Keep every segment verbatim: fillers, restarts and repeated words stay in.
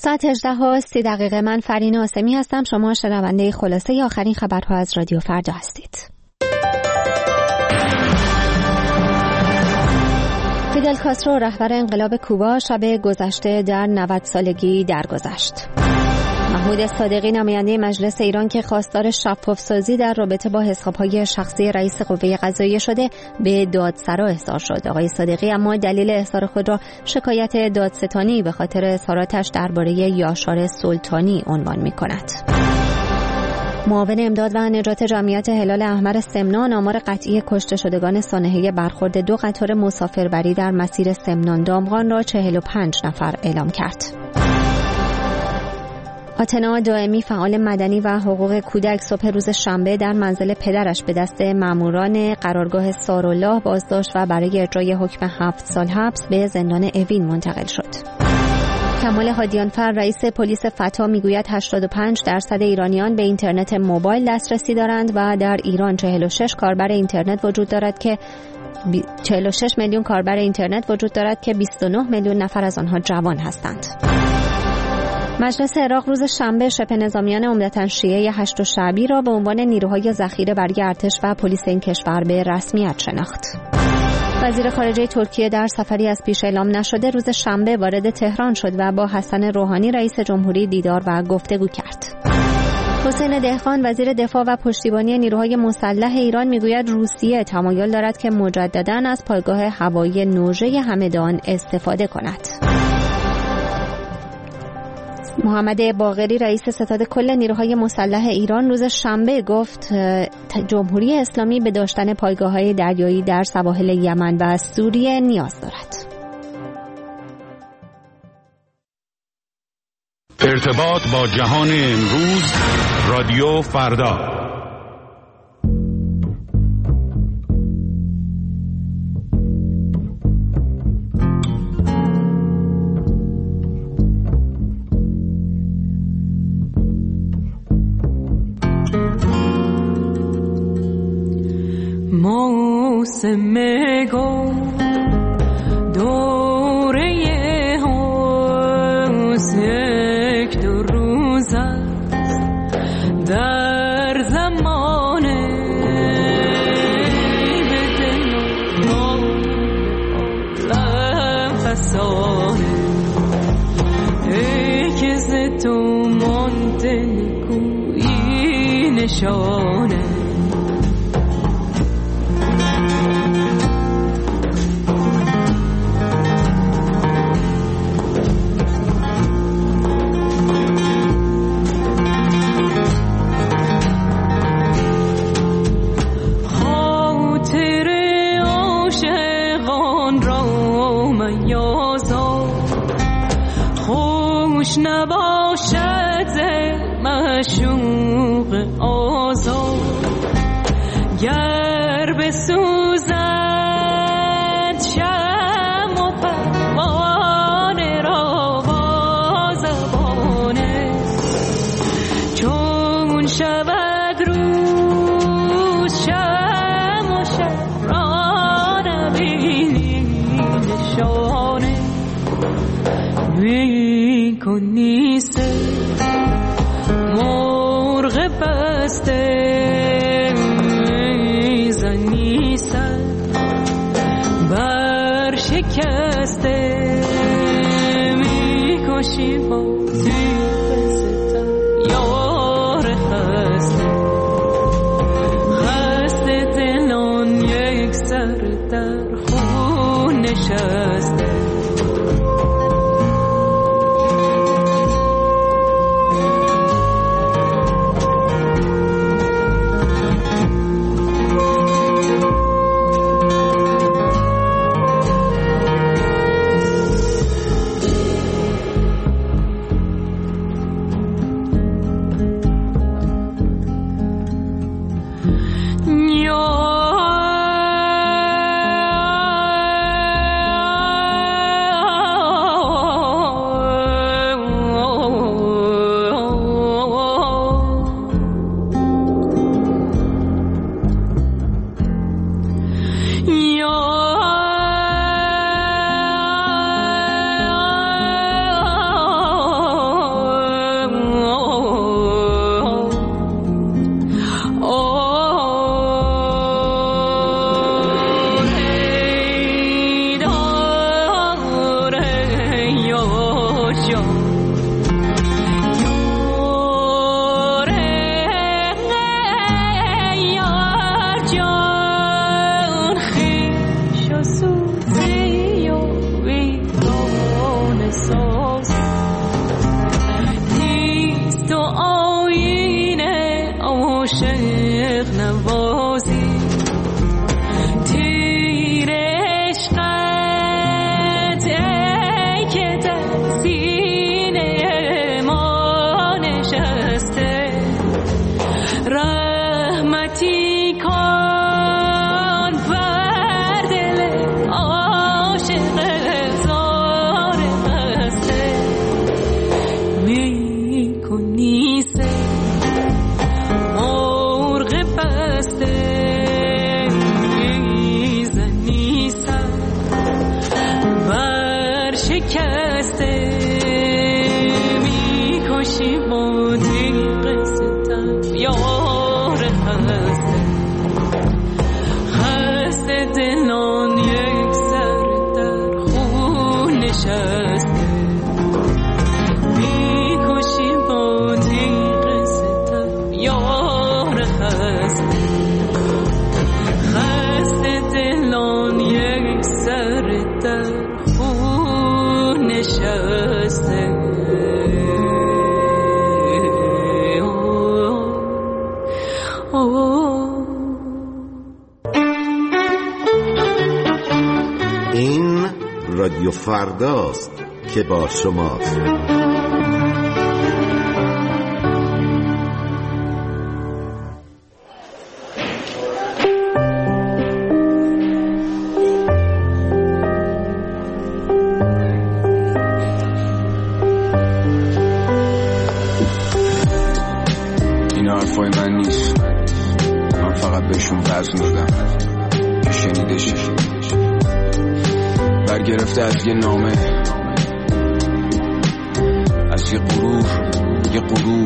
ساعت هجده و سی دقیقه. من فرین آسمی هستم. شما شنونده خلاصه آخرین خبرها از رادیو فردا هستید. فیدل کاسترو رهبر انقلاب کوبا شب گذشته در نود سالگی درگذشت. محمود صادقی نماینده مجلس ایران که خواستار شفاف‌سازی در رابطه با حساب‌های شخصی رئیس قوه قضاییه شده به دادسرا احضار شد. آقای صادقی اما دلیل احضار خود را شکایت دادستانی به خاطر اظهاراتش درباره یاشار سلطانی عنوان می‌کند. معاون امداد و نجات جمعیت هلال احمر سمنان آمار قطعی کشته شدگان سانحه برخورد دو قطار مسافربری در مسیر سمنان دامغان را چهل و پنج نفر اعلام کرد. آتنا دائمی فعال مدنی و حقوق کودک صبح روز شنبه در منزل پدرش به دست ماموران قرارگاه سارالله بازداشت و برای اجرای حکم هفت سال حبس به زندان اوین منتقل شد. کمال هادیانفر رئیس پلیس فتا میگوید هشتاد و پنج درصد ایرانیان به اینترنت موبایل دسترسی دارند و در ایران چهل و شش کاربر اینترنت وجود دارد که چهل و شش میلیون کاربر اینترنت وجود دارد که بیست و نه میلیون نفر از آنها جوان هستند. مجلس عراق روز شنبه شبه نظامیان عمدتاً شیعه هشت شعبی را به عنوان نیروهای ذخیره برای ارتش و پلیس این کشور به رسمیت شناخت. وزیر خارجه ترکیه در سفری از پیش اعلام نشده روز شنبه وارد تهران شد و با حسن روحانی رئیس جمهوری دیدار و گفتگو کرد. حسین دهقان وزیر دفاع و پشتیبانی نیروهای مسلح ایران میگوید روسیه تمایل دارد که مجدداً از پایگاه هوایی نوژه همدان استفاده کند. محمد باقری رئیس ستاد کل نیروهای مسلح ایران روز شنبه گفت جمهوری اسلامی به داشتن پایگاه‌های دریایی در سواحل یمن و سوریه نیاز دارد. ارتباط با جهان امروز، رادیو فردا. موسم گل دوره هاست یک دو روز است در زمان به دل عالم فسانه ای که ز تو مانده نکویی نشانه نباشد معشوق آزاد گر بسوزد شمع و پروانه را با زبانه چون شود روز شمع و شب را نبینی نشانه کنی سه مرغ بسته زنی سر بر شکسته میکشی با تیغ ستم یار خسته خسته دلان یک سر در خون نشسته این رادیو فرداست که با شماست. این حرفای من نیست، من فقط بهشون وزن دادم که شنیدشی. برگرفته از یه نامه، از یه غرور، یه غروب،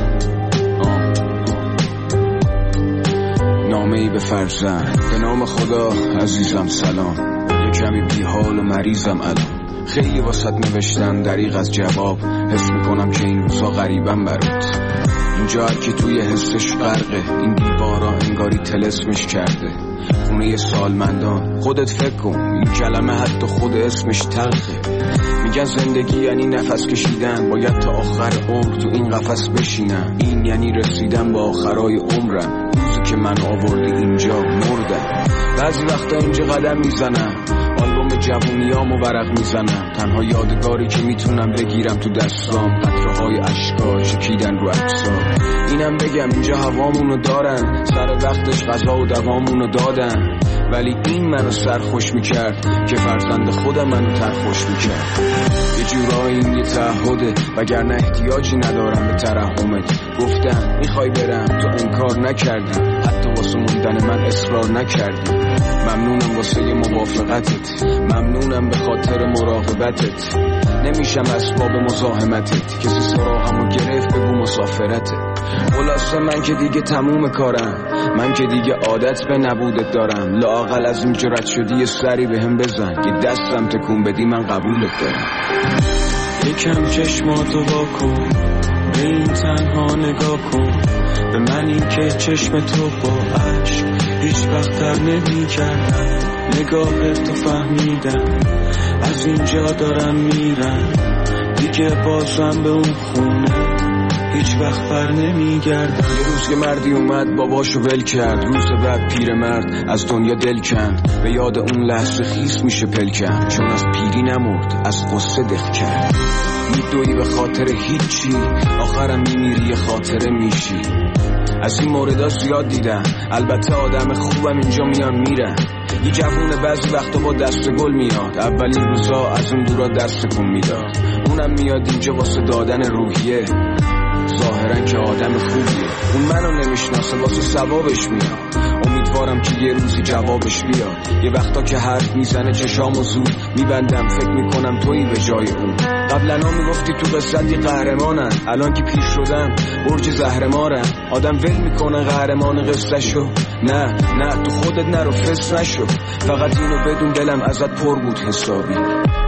نامه ای به فرزند. به نام خدا عزیزم سلام، یه کمی بی حال و مریضم الان. خیلی واسط نوشتم دریغ از جواب، حس میکنم که این روزا غریبم برات. اینجا هر کی توی حسش غرقه، این دیوارا انگاری طلسمش کرده. خونه سالمندان، خودت فکر کن، این کلمه حتی خود اسمش تلخه. میگن زندگی یعنی نفس کشیدن، باید تا آخر عمر تو این قفس بشینم. این یعنی رسیدن با آخرای عمرم، روزی که من آوردی اینجا مردم. بعضی وقتا اینجا قدم میزنم، آلبوم جوونیامو ورق میزنم. تنها یادگاری که میتونم بگیرم تو دستام، قطره های اشکا چکیدن رو عکسام. اینم بگم اینجا هوامونو دارن، سر وقتش غذا و دوامونو دادن. ولی این منو سرخوش میکرد که فرزند خودم منو ترخوش میکرد. یه جورایی این یه تعهده، وگرنه احتیاجی ندارم به ترحمت. گفتم میخوای برم، تو انکار نکردی، حتی واسه موندن من اصرار نکردی. ممنونم واسه یه موافقتت، ممنونم به خاطر مراقبتت. نمیشم اسباب مزاحمتت، کسی سراغمو گرفت بگو مسافرته. خلاصه من که دیگه تموم کارم، من که دیگه عادت به نبودت دارم. لااقل از این جرأت شدی یه سری به هم بزن، یه دستم تکون بدی من قبولت دارم. یکم چشماتو واکن، به این تنها نگاه کن. به من این که چشم تو با عشق هیچ وقت تر نمی کردم. نگاه تو فهمیدم، از اینجا دارم میرم. دیگه بازم به اون خونه هیچ وقت بر نمیگردم. یه روز که مردی اومد باباشو ول کرد، روز بعد پیر مرد از دنیا دل کند. به یاد اون لحظه خیس میشه پلکم، چون از پیری نمرد از قصه دق کرد. میدوی به خاطر هیچی، آخرم میمیری یه خاطره میشی. از این موردها زیاد دیدم، البته آدم خوبم اینجا میان میرن. یه جوونه بعضی وقتا با دست گل میاد، اولین روزا از اون دورا دست کن میداد. اونم میاد اینجا واسه دادن روحیه، ظاهرن که آدم خوبیه. اون منو نمیشناسه، واسه ثوابش میاد. امیدوارم که یه روزی جوابش بیاد. یه وقتا که حرف میزنه چشامو زود میبندم، فکر میکنم تویی به جای اون. قبلا میگفتی تو قصدی قهرمانن، الان که پیر شدم برج زهرمارن. آدم ول میکنه قهرمان قصهشو، نه نه تو خودت نرو فس نشو. فقط اینو بدون دلم ازت پر بود حسابی.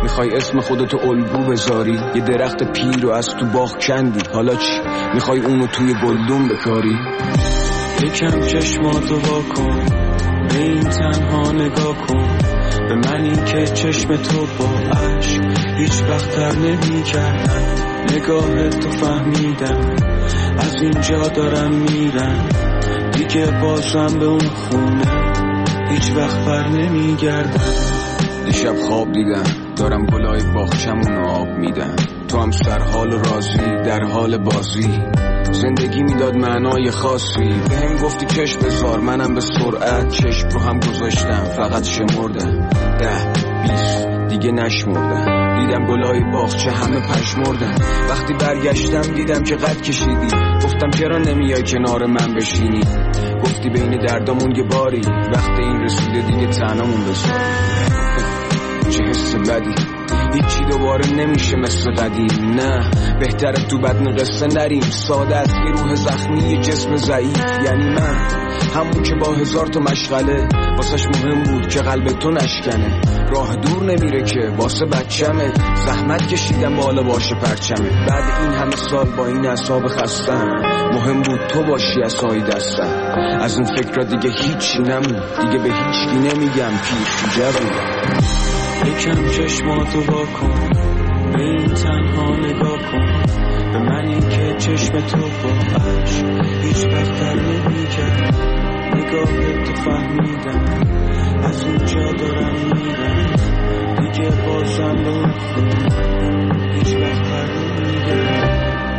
میخوای اسم خودتو الگو بذاری، یه درخت پیر رو از تو باغ کندی، حالا چی؟ میخوای اونو توی گلدون بکاری؟ یکم چشماتو واکن، به این تنها نگاه کن، به منی که چشم تو با عشق هیچ وقت تر نمی کردم. نگاه تو فهمیدم، از اینجا دارم میرم، دیگه بازم به اون خونه هیچ وقت بر نمی گردم. دیشب خواب دیدم دارم گلای باغچمون آب میدم، تو هم سرحال و راضی در حال بازی. زندگی میداد معنای خاصی، به هم گفتی چشم بذار، منم به سرعت چشم رو هم گذاشتم، فقط شمردم ده بیست دیگه نشمردم. دیدم گلای باغچه همه پشمردن، وقتی برگشتم دیدم که قد کشیدی. گفتم چرا نمیای کنار من بشینی، گفتی بین دردامون یه باری، وقت این رسیده دیگه تنامون بذار. چه حس بدی، هیچی دوباره نمیشه مثل قدیم. نه بهتره تو بدن قصه نریم، ساده است یه روح زخمی یه جسم ضعیف. یعنی من همون که با هزار تا مشغله واسش مهم بود که قلب تو نشکنه. راه دور نمیره که واسه بچمه، زحمت کشیدم بالا باشه پرچمه. بعد این همه سال با این اعصاب خستم، مهم بود تو باشی عصای دستم. از این فکر دیگه هیچی نمون، دیگه به هیچکی نمیگم پیر شو جوون. یکم چشماتو واکن، به این تنها نگاه کن، به منی که چشم تو با عشق هیچ وقت تر نمی کرد. نگاه تو فهمیدم، از اینجا دارم میرم، دیگه بازم به اون خونه هیچ وقت تر نمی کرد.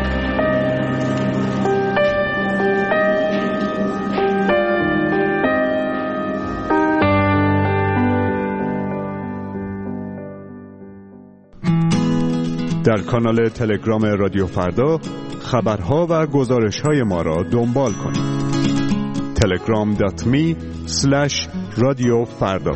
در کانال تلگرام رادیو فردا خبرها و گزارش‌های ما را دنبال کنید. تلگرام دات می اسلش رادیو فردا.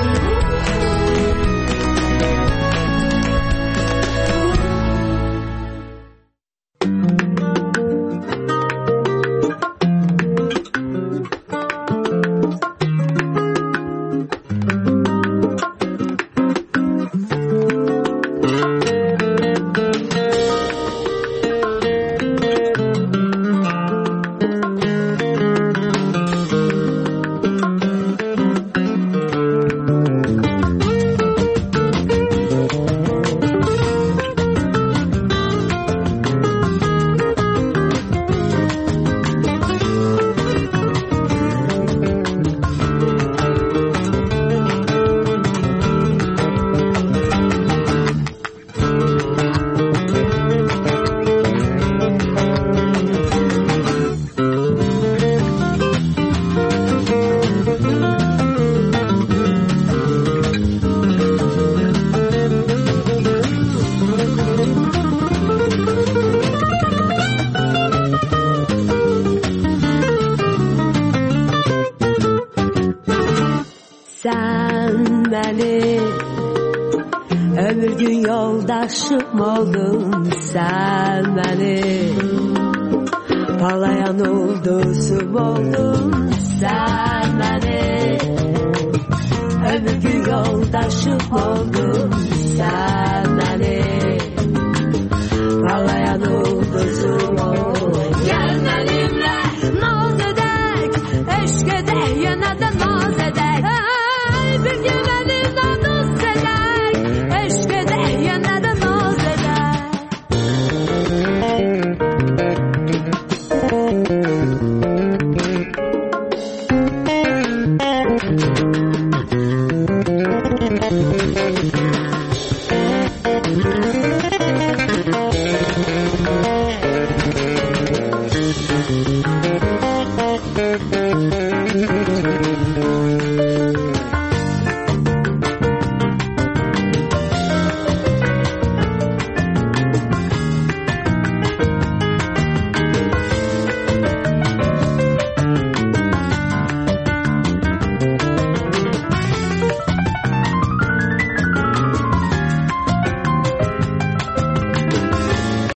Ömür gün yoldaşım oldun sen benim, parlayan ulduzum oldun sen benim. Ömür gün yoldaşım oldun sen benim,